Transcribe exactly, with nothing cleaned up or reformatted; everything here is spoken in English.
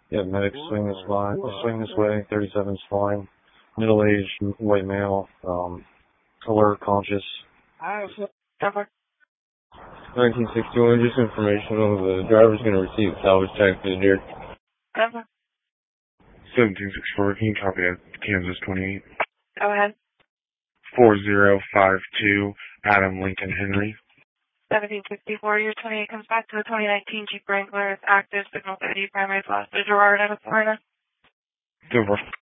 Yeah, medic, swing this way, swing this way, thirty-seven's fine. Middle-aged, white male, um, alert, conscious. nineteen sixty-one, just information on the driver's going to receive salvage tax injured. seventeen sixty-four, can you copy that? Kansas twenty-eight. Go ahead. four zero five two, Adam Lincoln Henry. seventeen sixty-four, your twenty-eight comes back to the twenty nineteen Jeep Wrangler. It's active, signal thirty, primary flash, Gerard, and a foreigner. Over.